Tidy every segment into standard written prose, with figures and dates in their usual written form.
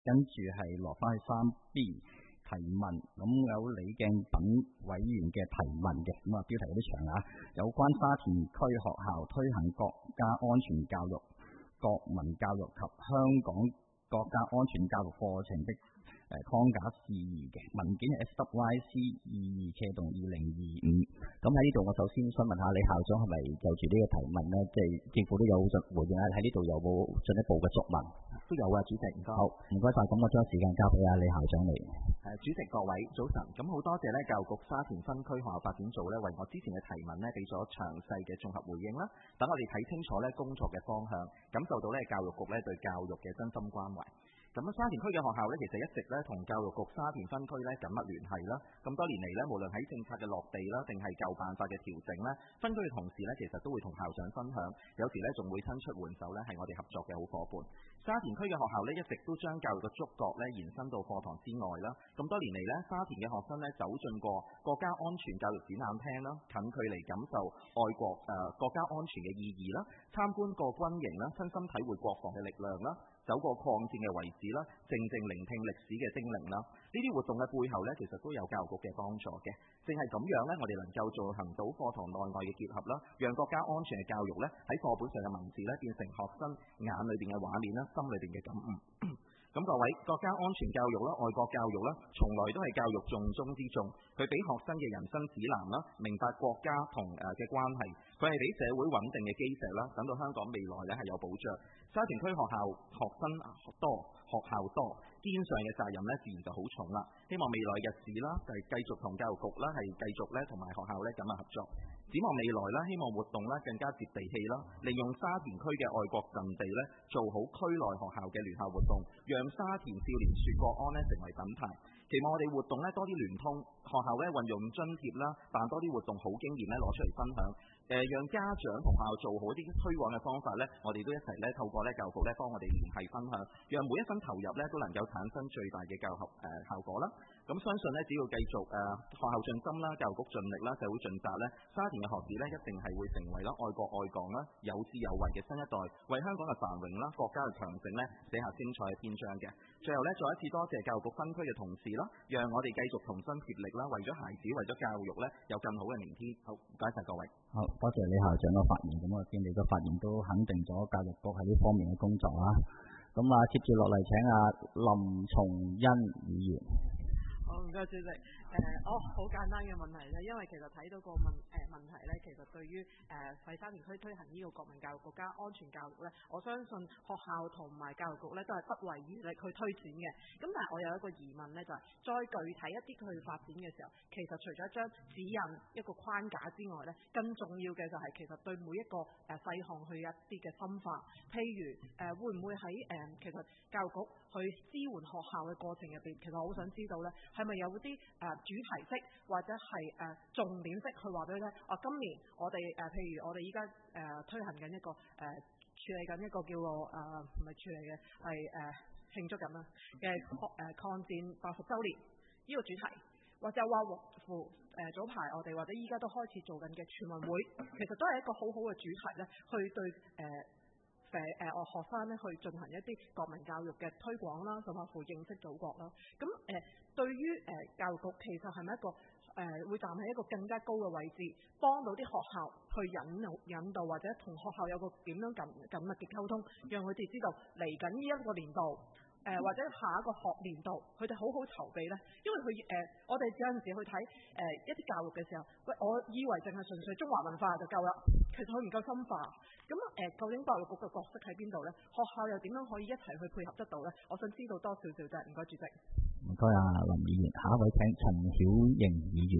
跟住係落翻去3B 提問，咁有李鏡品委員嘅提問嘅，咁啊標題有啲長啊，有關沙田區學校推行國家安全教育、國民教育及香港國家安全教育課程的框架事宜嘅文件係 SWIC22/2025。咁喺呢度，我首先想問下李校長係咪就住呢個提問呢？即係政府都有回應啊？喺呢度有冇進一步嘅作文？ 都有啊，主席，唔該。 好，唔該晒。咁我將時間交俾李校長嚟。 主席各位早晨，咁好多謝呢教育局沙田分區學校發展組呢，為我之前嘅提問呢俾咗詳細嘅綜合回應啦，等我哋睇清楚呢工作嘅方向，感受到呢教育局呢對教育嘅真心關懷。咁沙田區嘅學校呢，其實一直呢同教育局沙田分區呢緊密聯繫啦。咁多年嚟呢，無論喺政策嘅落地啦，定係舊辦法嘅調整呢，分區嘅同事呢，其實都會同校長分享，有時呢仲會伸出援手呢，係我哋合作嘅好夥伴。沙田區嘅學校呢，一直都將教育嘅觸角呢延伸到課堂之外啦。咁多年嚟呢，沙田嘅學生呢，走進過國家安全教育展覽廳啦，近距離感受愛國國家安全嘅意義啦，參觀過軍營啦，親身體會國防嘅力量啦，走過抗戰嘅遺址啦，靜靜聆聽歷史嘅精靈啦。呢啲活動嘅背後呢，其實都有教育局嘅幫助嘅。正係咁樣呢，我哋能夠進行到課堂內外嘅結合啦，讓國家安全嘅教育呢，喺課本上嘅文字呢，變成學生眼裏邊嘅畫面啦，心裏邊嘅感悟。咁各位，國家安全教育啦，愛國教育啦，從來都係教育重中之重。佢俾學生嘅人生指南啦，明白國家同嘅關係。佢係俾社會穩定嘅基石啦，等到香港未來呢係有保障。沙田區學校學生多，學校多，肩上嘅責任呢自然就好重啦。希望未來日子啦，就係繼續同教育局啦，係繼續呢同埋學校呢咁嘅合作。展望未來啦，希望活動啦更加接地氣啦，利用沙田區嘅愛國陣地呢，做好區內學校嘅聯校活動，讓沙田少年說國安呢成為品牌。期望我哋活動呢多啲聯通，學校呢運用津貼啦，辦多啲活動好經驗呢攞出嚟分享。讓家長同學校做好啲推廣嘅方法呢，我哋都一齊呢透過呢教育局呢幫我哋聯繫分享，讓每一分投入呢都能夠產生最大嘅教學效果啦。咁相信呢，只要繼續學校盡心啦，教育局盡力啦，社會盡責呢，沙田嘅學子呢一定係會成為啦愛國愛港啦，有志有為嘅新一代，為香港嘅繁榮啦、國家嘅強盛呢寫下精彩嘅篇章嘅。最後呢，再一次多謝教育局分區嘅同事啦，讓我哋繼續同心協力啦，為咗孩子，為咗教育呢，有更好嘅明天。好，唔該晒各位。 好，多謝李校長嘅發言。咁我見你嘅發言都肯定咗教育局喺呢方面嘅工作啊。咁接住落嚟請林松恩議員。 好，唔該主席。好簡單嘅問題咧，因為其實睇到個問題咧，其實對於喺沙田區推行呢個國民教育、國家安全教育咧，我相信學校同埋教育局咧都係不遺餘力去推展嘅。咁但係我有一個疑問咧，就係再具體一啲去發展嘅時候，其實除咗一張指引一個框架之外咧，更重要嘅就係其實對每一個細項去一啲嘅深化。譬如會唔會喺其實教育局去支援學校嘅過程入邊，其實我好想知道咧，係咪有啲主題式或者係重點式去話俾佢聽？今年我哋譬如我哋依家推行緊一個處理緊一個叫做唔係處理嘅係慶祝緊啦嘅抗戰80週年呢個主題，或者話早排我哋或者依家都開始做緊嘅全運會，其實都係一個好好嘅主題咧，去對學生咧去進行一啲國民教育嘅推廣啦，甚至乎認識祖國啦。咁對於教育局其實係咪一個會站喺一個更加高嘅位置，幫到啲學校去引導或者同學校有個點樣緊密嘅溝通，讓佢哋知道嚟緊呢一個年度或者下一個學年度佢哋好好籌備呢？因為我哋有陣時去睇一啲教育嘅時候，我以為淨係純粹中華文化就夠啦，其實佢唔夠深化。咁究竟教育局嘅角色喺邊度呢？學校又點樣可以一齊去配合得到呢？我想知道多少少啫。唔該主席。 唔該林議員，下一位請陳曉瑩議員。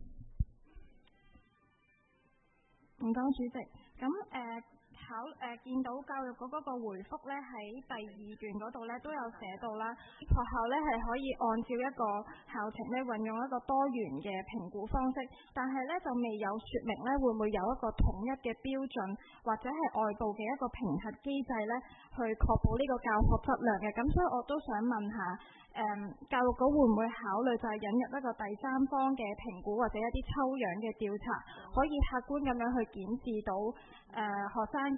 唔該主席。咁見到教育局嗰個回覆咧，喺第2段嗰度咧都有寫到啦，學校咧係可以按照一個校程咧運用一個多元嘅評估方式，但係咧就未有說明咧會唔會有一個統一嘅標準或者係外部嘅一個評核機制咧，去確保呢個教學質量嘅。咁所以我都想問下，教育局會唔會考慮就係引入一個第三方嘅評估或者一啲抽樣嘅調查，可以客觀咁樣去檢視到學生嘅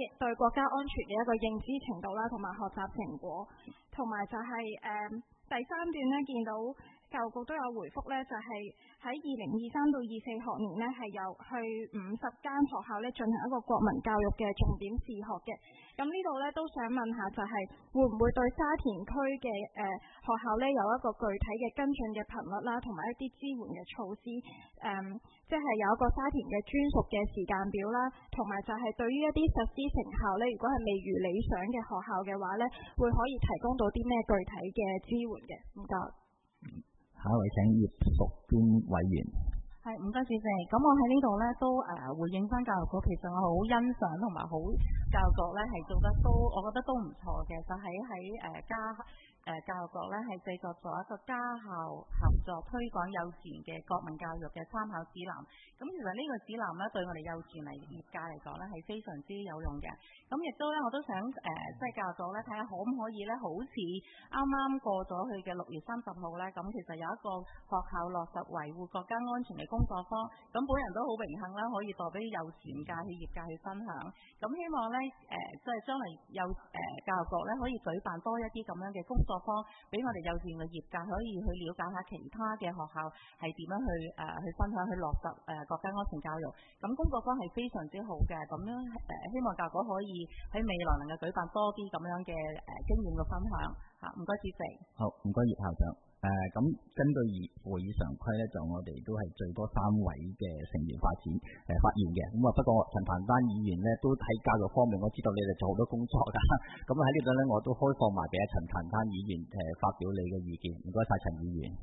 嘅對國家安全嘅一個認知程度啦，同埋學習成果，同埋就係第3段呢，見到教育局都有回覆呢，就係喺2023到24學年呢，係有去50間學校呢進行一個國民教育嘅重點視學嘅。咁呢度呢，都想問下，就係會唔會對沙田區嘅學校呢有一個具體嘅跟進嘅頻率啦，同埋一啲支援嘅措施，即係有一個沙田嘅專屬嘅時間表啦，同埋就係對於一啲實施成效呢，如果係未如理想嘅學校嘅話呢，會可以提供到啲咩具體嘅支援嘅？唔該。 下一位請葉淑娟委員。 係，唔該主席。咁我喺呢度呢都回應翻教育局，其實我好欣賞同埋好教育局呢係做得都，我覺得都唔錯嘅。就喺教育局呢係製作咗一個家校合作推廣幼稚園嘅國民教育嘅參考指南。咁其實呢個指南呢對我哋幼稚園業界嚟講呢係非常之有用嘅。咁亦都呢我都想即係教育局呢睇下可唔可以呢好似啱啱過咗去嘅6月30號呢，咁其實有一個學校落實維護國家安全嘅工作坊。咁本人都好榮幸啦，可以代表幼稚園界去業界去分享。咁希望呢即係將來教育局呢可以舉辦多一啲咁樣嘅工作坊，俾我哋幼稚園嘅業界可以去了解下其他嘅學校係點樣去分享去落實國家安全教育。咁工作坊係非常之好嘅，咁樣希望教育局可以喺未來能夠舉辦多啲咁樣嘅經驗嘅分享嚇。唔該主席。 好，唔該葉校長。咁根據會議常規咧，就我哋都係最多3位嘅成員發言嘅。咁不過陳凡丹議員咧都喺教育方面，我知道你哋做好多工作㗎。咁喺呢度咧，我都開放埋俾陳凡丹議員發表你嘅意見。唔該晒陳議員。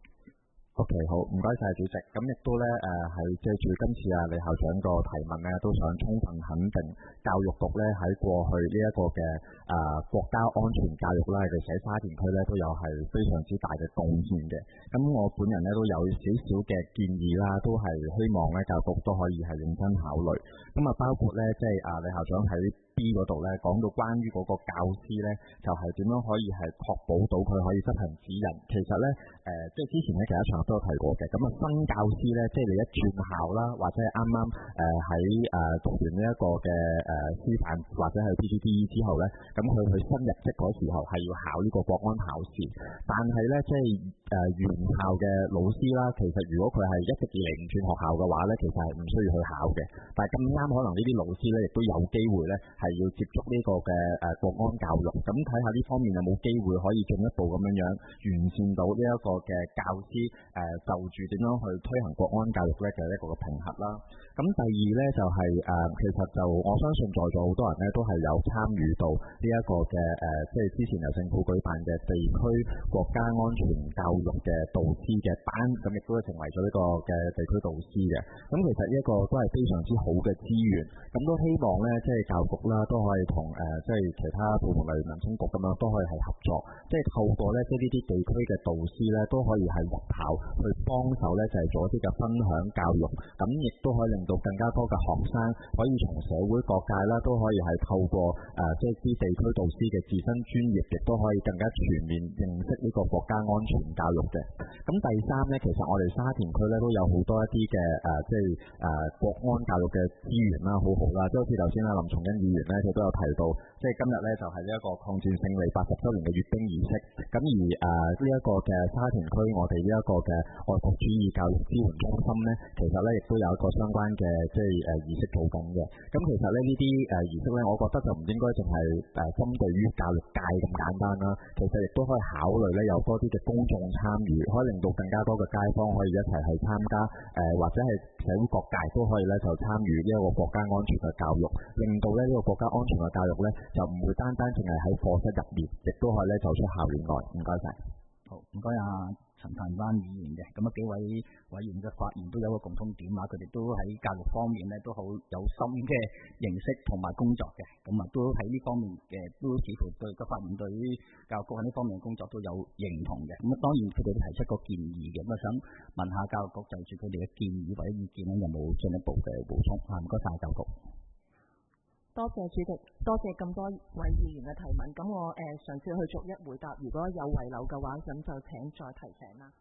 OK， 好，唔該晒主席。咁亦都咧係借住今次李校長個提問咧，都想充分肯定教育局咧喺過去呢一個嘅國家安全教育啦，佢喺沙田區咧都有係非常之大嘅貢獻嘅。咁我本人咧都有少少嘅建議啦，都係希望咧教育局都可以係認真考慮。咁包括咧即係李校長喺B 嗰度咧講到關於嗰個教師咧，就係點樣可以係確保到佢可以執行指引。其實咧即係之前咧其他場合都有提過嘅。咁新教師咧，即係你一轉校啦，或者係啱啱喺讀完呢一個嘅師範或者係 PGCE 之後咧，咁佢去新入職嗰時候係要考呢個國安考試。但係咧即係原校嘅老師啦，其實如果佢係一直唔轉學校嘅話咧，其實係唔需要去考嘅。但係咁啱可能呢啲老師咧亦都有機會咧係要接觸呢個嘅國安教育。咁睇下呢方面有冇機會可以進一步咁樣完善到呢一個嘅教師就住點樣去推行國安教育咧嘅一個嘅評核啦。咁第二咧就係其實就我相信在座好多人咧都係有參與到呢一個嘅即係之前由政府舉辦嘅地區國家安全教育嘅導師嘅班，咁亦都係成為咗呢個嘅地區導師嘅。咁其實呢一個都係非常之好嘅資源。咁都希望咧即係教育局啦都可以同即係其他部門例如民政局咁樣都可以係合作，即係透過咧即係呢啲地區嘅導師咧都可以係入校去幫手咧就係做一啲嘅分享教育。咁亦都可以令到更加多嘅學生可以從社會各界啦都可以係透過即係啲地區導師嘅自身專業，亦都可以更加全面認識呢個國家安全教育嘅。咁第三咧，其實我哋沙田區咧都有好多一啲嘅即係國安教育嘅資源啦，好好啦。即係好似頭先林松恩議員咧，佢都有提到，即係今日咧就係呢一個抗戰勝利80週年嘅閱兵儀式。咁而呢一個嘅沙田區，我哋呢一個嘅愛國主義教育支援中心咧，其實咧亦都有一個相關嘅即係儀式做緊嘅。咁其實咧呢啲儀式咧，我覺得就唔應該淨係針對於教育界咁簡單啦。其實亦都可以考慮咧有多啲嘅公眾參與，可以令到更加多嘅街坊可以一齊去參加或者係社會各界都可以咧就參與呢一個國家安全嘅教育，令到咧呢個國家安全嘅教育咧就唔會單單淨係喺課室入面，亦都可以咧走出校園外。唔該晒。 好，唔該陳凡丹議員嘅。咁幾位委員嘅發言都有個共通點佢哋都喺教育方面咧都好有心嘅認識同埋工作嘅。咁都喺呢方面嘅都似乎對個發言對於教育局喺呢方面嘅工作都有認同嘅。咁當然佢哋提出個建議嘅。咁想問下教育局就住佢哋嘅建議或者意見咧，有冇進一步嘅補充？唔該晒教育局。 多謝主席，多謝咁多位議員嘅提問。咁我嘗試去逐一回答，如果有遺漏嘅話，咁就請再提醒啦。咁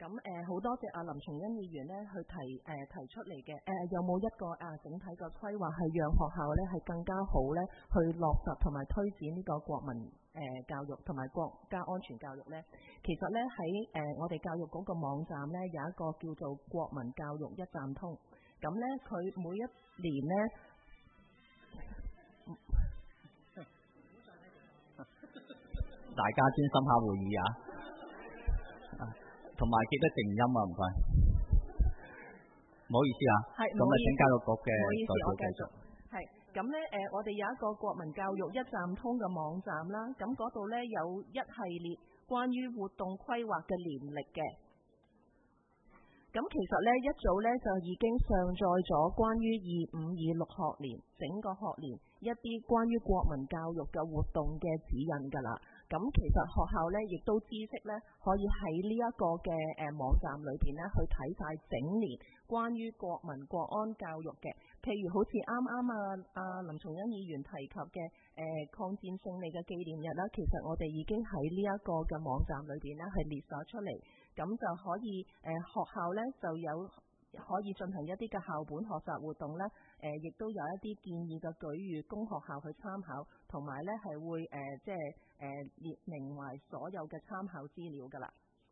咁好多謝阿林松恩議員呢去提出嚟嘅有冇一個整體嘅規劃係讓學校呢係更加好呢去落實同埋推展呢個國民教育同埋國家安全教育呢？其實呢，喺我哋教育局個網站呢，有一個叫做國民教育一站通，咁呢，佢每一年呢， 大家專心下會議啊！同埋記得靜音啊，唔該。唔好意思啊，咁啊請教育局嘅代表繼續。 係咁咧，我哋有一個國民教育一站通嘅網站啦，咁嗰度咧有一系列關於活動規劃嘅年歷嘅。咁其實咧一早咧就已經上載咗關於25-26學年整個學年一啲關於國民教育嘅活動嘅指引㗎啦。咁其實學校咧亦都知悉咧可以喺呢一個嘅網站裏邊咧去睇晒整年關於國民國安教育嘅，譬如好似啱啱林松恩議員提及嘅抗戰勝利嘅紀念日啦，其實我哋已經喺呢一個嘅網站裏邊咧係列咗出嚟，咁就可以學校咧就有可以進行一啲嘅校本學習活動咧，亦都有一啲建議嘅舉喻供學校去參考，同埋咧係會列明埋所有嘅參考資料㗎啦。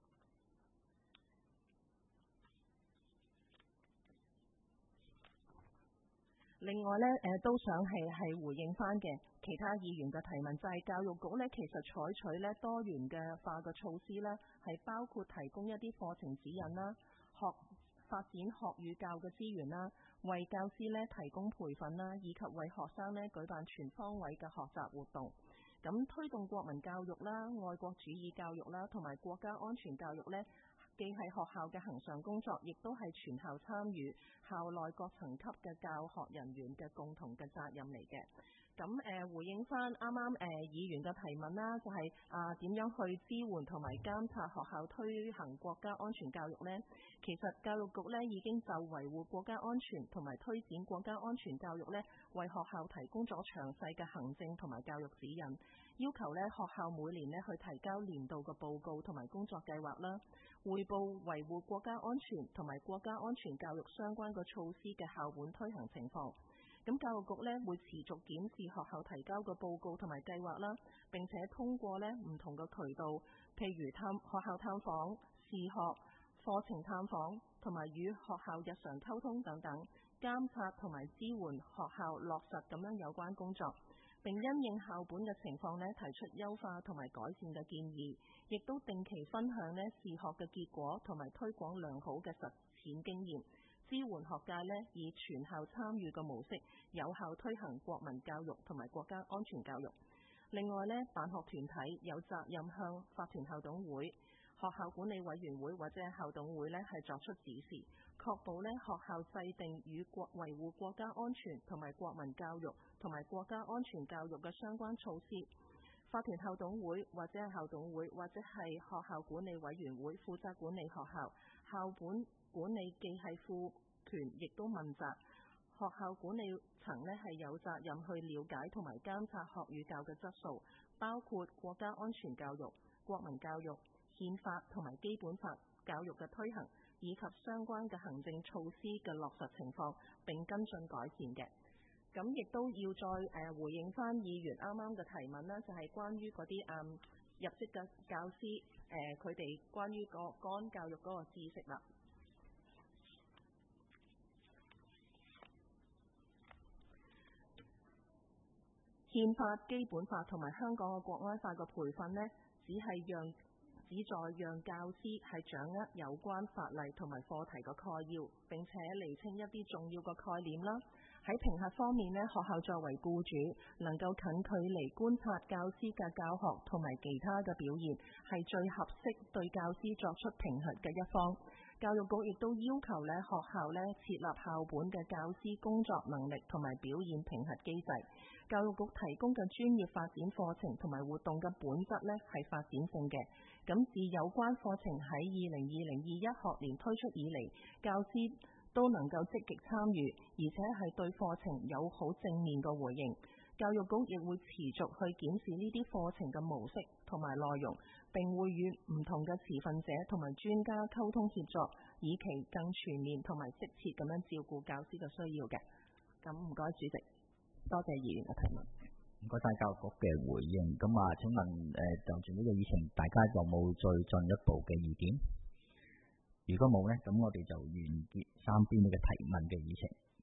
另外咧，都想係回應翻嘅其他議員嘅提問，就係教育局咧，其實採取咧多元嘅化嘅措施咧，係包括提供一啲課程指引啦，發展學與教嘅資源啦，為教師咧提供培訓啦，以及為學生咧舉辦全方位嘅學習活動。咁推動國民教育啦、愛國主義教育啦，同埋國家安全教育咧，既係學校嘅恆常工作，亦都係全校參與、校內各層級嘅教學人員嘅共同嘅責任嚟嘅。咁回應翻啱啱議員嘅提問啦，就係點樣去支援同埋監察學校推行國家安全教育呢？其實教育局呢已經就維護國家安全同埋推展國家安全教育呢，為學校提供咗詳細嘅行政同埋教育指引，要求呢學校每年呢去提交年度嘅報告同埋工作計劃啦，匯報維護國家安全同埋國家安全教育相關嘅措施嘅校本推行情況。咁教育局呢會持續檢視學校提交嘅報告同埋計劃啦，並且通過呢唔同嘅渠道，譬如學校探訪、視學、課程探訪同埋與學校日常溝通等等，監察同埋支援學校落實咁樣有關工作，並因應校本嘅情況呢提出優化同埋改善嘅建議，亦都定期分享呢視學嘅結果同埋推廣良好嘅實踐經驗，支援學界呢以全校參與嘅模式，有效推行國民教育同埋國家安全教育。另外呢，辦學團體有責任向法團校董會、學校管理委員會或者校董會呢係作出指示，確保呢學校制定與維護國家安全同埋國民教育同埋國家安全教育嘅相關措施。法團校董會或者係校董會或者係學校管理委員會負責管理學校，校本管理既係賦權亦都問責。學校管理層呢係有責任去了解同埋監察學與教嘅質素，包括國家安全教育、國民教育、憲法同埋基本法教育嘅推行，以及相關嘅行政措施嘅落實情況，並跟進改善嘅。咁亦都要再回應翻議員啱啱嘅提問啦，就係關於嗰啲入職嘅教師佢哋關於國安教育嗰個知識啦。憲法、基本法同埋香港嘅國安法嘅培訓呢，旨在讓教師係掌握有關法例同埋課題嘅概要，並且釐清一啲重要嘅概念啦。喺評核方面呢，學校作為僱主，能夠近距離觀察教師嘅教學同埋其他嘅表現，係最合適對教師作出評核嘅一方。教育局亦都要求呢學校呢設立校本嘅教師工作能力同埋表現評核機制。教育局提供嘅專業發展課程同埋活動嘅本質呢係發展性嘅。咁自有關課程喺2020-21學年推出以嚟，教師都能夠積極參與，而且係對課程有好正面嘅回應。教育局亦會持續去檢視呢啲課程嘅模式同埋內容， 並會與唔同嘅持份者同埋專家溝通協作，以期更全面同埋適切咁樣照顧教師嘅需要嘅。咁唔該主席，多謝議員嘅提問。 唔該晒教育局嘅回應。咁啊，請問就住呢個議程，大家有冇再進一步嘅意見？如果冇呢，咁我哋就完結三邊呢個提問嘅議程。